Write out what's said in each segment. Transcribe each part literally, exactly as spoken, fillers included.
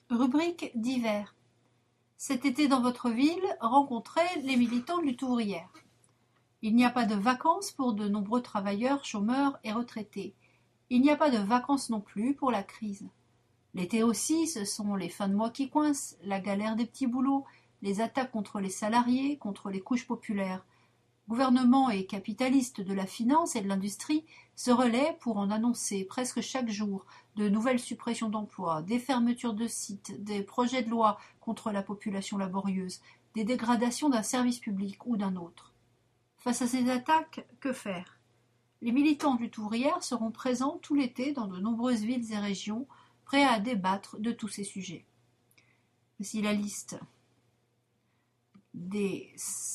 Rubrique divers. Cet été dans votre ville, rencontrez les militants de lutte ouvrière. Il n'y a pas de vacances pour de nombreux travailleurs, chômeurs et retraités. Il n'y a pas de vacances non plus pour la crise. L'été aussi, ce sont les fins de mois qui coincent, la galère des petits boulots, les attaques contre les salariés, contre les couches populaires. Gouvernements et capitalistes de la finance et de l'industrie se relaient pour en annoncer presque chaque jour de nouvelles suppressions d'emplois, des fermetures de sites, des projets de loi contre la population laborieuse, des dégradations d'un service public ou d'un autre. Face à ces attaques, que faire ? Les militants de lutte ouvrière seront présents tout l'été dans de nombreuses villes et régions, prêts à débattre de tous ces sujets. Voici la liste des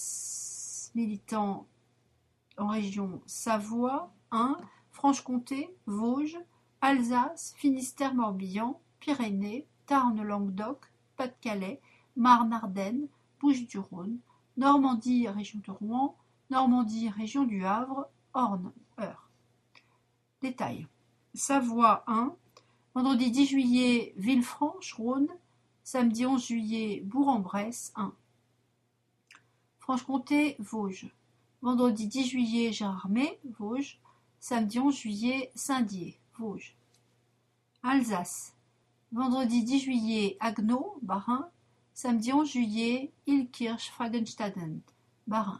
militants en région Savoie, Ain, Franche-Comté, Vosges, Alsace, Finistère-Morbihan, Pyrénées, Tarn-Languedoc, Pas-de-Calais, Marne-Ardenne, Bouches-du-Rhône, Normandie, région de Rouen, Normandie, région du Havre, Orne, Eure. Détail. Savoie, Ain, vendredi dix juillet, Villefranche, Rhône, samedi onze juillet, Bourg-en-Bresse, Ain. Franche-Comté, Vosges. Vendredi dix juillet, Gérardmer, Vosges. Samedi onze juillet, Saint-Dié, Vosges. Alsace. Vendredi dix juillet, Haguenau, Bas-Rhin. Samedi onze juillet, Illkirch, Fragenstaden, Bas-Rhin.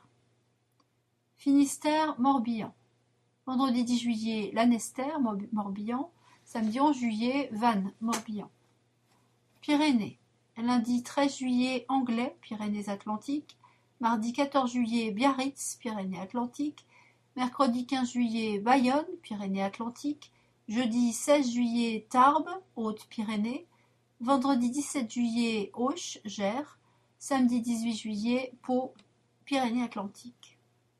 Finistère, Morbihan. Vendredi dix juillet, Lanester, Morbihan. Samedi onze juillet, Vannes, Morbihan. Pyrénées. Lundi treize juillet, Anglais, Pyrénées-Atlantiques. Mardi quatorze juillet, Biarritz, Pyrénées-Atlantiques. Mercredi quinze juillet, Bayonne, Pyrénées-Atlantiques. Jeudi seize juillet, Tarbes, Hautes-Pyrénées. Vendredi dix-sept juillet, Auch, Gers. Samedi dix-huit juillet, Pau, Pyrénées-Atlantiques.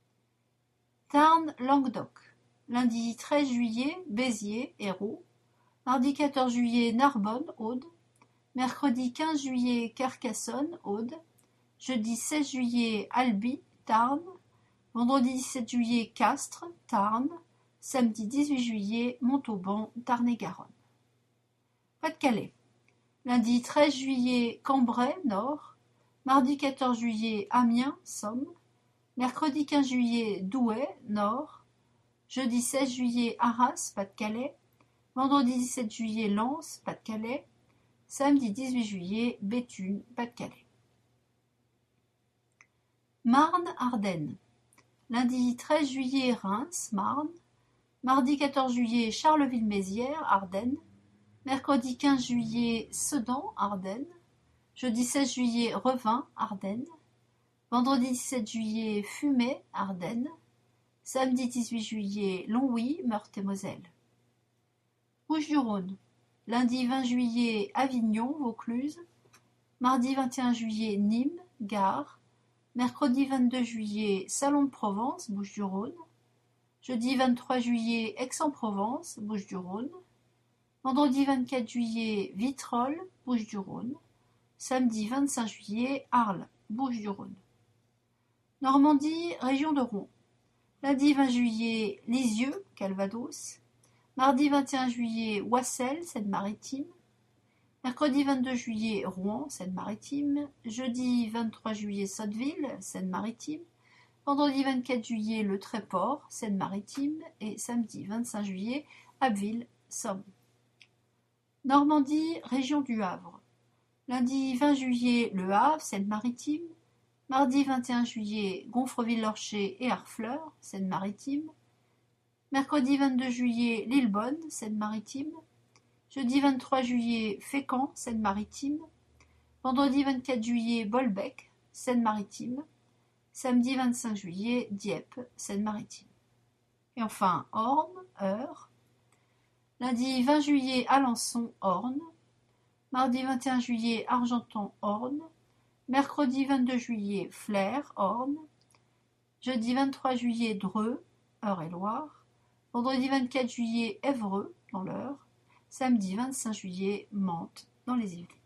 Tarn, Languedoc. Lundi treize juillet, Béziers, Hérault. Mardi quatorze juillet, Narbonne, Aude. Mercredi quinze juillet, Carcassonne, Aude. Jeudi seize juillet, Albi, Tarn. Vendredi dix-sept juillet, Castres, Tarn. Samedi dix-huit juillet, Montauban, Tarn-et-Garonne. Pas-de-Calais. Lundi treize juillet, Cambrai, Nord. Mardi quatorze juillet, Amiens, Somme. Mercredi quinze juillet, Douai, Nord. Jeudi seize juillet, Arras, Pas-de-Calais. Vendredi dix-sept juillet, Lens, Pas-de-Calais. Samedi dix-huit juillet, Béthune, Pas-de-Calais. Marne-Ardenne. Lundi treize juillet, Reims, Marne. Mardi quatorze juillet, Charleville-Mézières, Ardennes. Mercredi quinze juillet, Sedan, Ardennes. Jeudi seize juillet, Revin, Ardennes. Vendredi dix-sept juillet, Fumay, Ardennes. Samedi dix-huit juillet, Longwy, Meurthe-et-Moselle. Bouches-du-Rhône. Lundi vingt juillet, Avignon, Vaucluse. Mardi vingt et un juillet, Nîmes, Gare. Mercredi vingt-deux juillet, Salon de Provence, Bouches-du-Rhône. Jeudi vingt-trois juillet, Aix-en-Provence, Bouches-du-Rhône. Vendredi vingt-quatre juillet, Vitrolles, Bouches-du-Rhône. Samedi vingt-cinq juillet, Arles, Bouches-du-Rhône. Normandie, région de Rouen. Lundi vingt juillet, Lisieux, Calvados. Mardi vingt et un juillet, Oissel, Seine-Maritime. Mercredi vingt-deux juillet, Rouen, Seine-Maritime. Jeudi vingt-trois juillet, Sotteville, Seine-Maritime. Vendredi vingt-quatre juillet, Le Tréport, Seine-Maritime. Et samedi vingt-cinq juillet, Abbeville, Somme. Normandie, région du Havre. Lundi vingt juillet, Le Havre, Seine-Maritime. Mardi vingt et un juillet, Gonfreville-Lorcher et Harfleur, Seine-Maritime. Mercredi vingt-deux juillet, Lillebonne, Seine-Maritime. Jeudi vingt-trois juillet, Fécamp, Seine-Maritime. Vendredi vingt-quatre juillet, Bolbec, Seine-Maritime. Samedi vingt-cinq juillet, Dieppe, Seine-Maritime. Et enfin, Orne, Eure. Lundi vingt juillet, Alençon, Orne. Mardi vingt et un juillet, Argentan, Orne. Mercredi vingt-deux juillet, Flers, Orne. Jeudi vingt-trois juillet, Dreux, Eure-et-Loir. Vendredi vingt-quatre juillet, Évreux, dans l'Eure. Samedi vingt-cinq juillet, Mantes, dans les Yvelines.